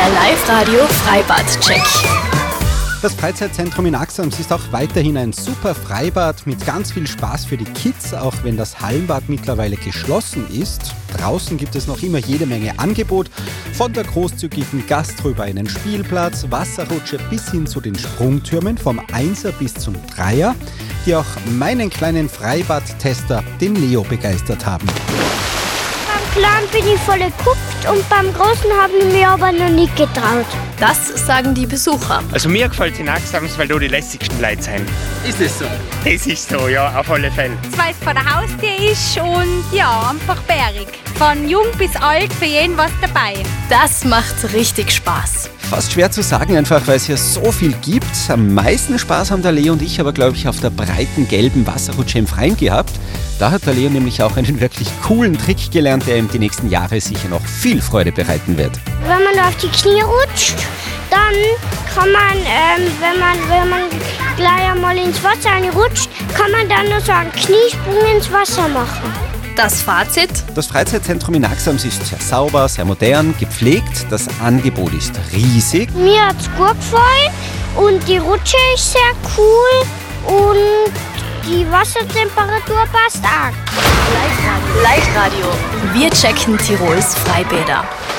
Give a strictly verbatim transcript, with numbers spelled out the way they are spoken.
Der Live-Radio-Freibad-Check. Das Freizeitzentrum in Axams ist auch weiterhin ein super Freibad mit ganz viel Spaß für die Kids, auch wenn das Hallenbad mittlerweile geschlossen ist. Draußen gibt es noch immer jede Menge Angebot, von der großzügigen Gastro über einen Spielplatz, Wasserrutsche bis hin zu den Sprungtürmen vom Einser bis zum Dreier, die auch meinen kleinen Freibad-Tester, den Leo, begeistert haben. Beim Kleinen bin ich voll geguckt und beim Großen habe ich mir aber noch nicht getraut. Das sagen die Besucher. Also mir gefällt es in Axams, weil da die lässigsten Leute sind. Ist das so? Das ist so, ja, auf alle Fälle. Weil es vor der Haustür ist und ja, einfach bärig. Von jung bis alt, für jeden was dabei. Das macht richtig Spaß. Fast schwer zu sagen, einfach weil es hier so viel gibt. Am meisten Spaß haben der Leo und ich aber, glaube ich, auf der breiten gelben Wasserrutsche im Freien gehabt. Da hat der Leo nämlich auch einen wirklich coolen Trick gelernt, der ihm die nächsten Jahre sicher noch viel Freude bereiten wird. Wenn man auf die Knie rutscht, dann kann man, ähm, wenn man, wenn man gleich einmal ins Wasser rutscht, kann man dann nur so einen Kniesprung ins Wasser machen. Das Fazit? Das Freizeitzentrum in Axams ist sehr sauber, sehr modern, gepflegt. Das Angebot ist riesig. Mir hat es gut gefallen und die Rutsche ist sehr cool und die Wassertemperatur passt auch. Live-Radio. Wir checken Tirols Freibäder.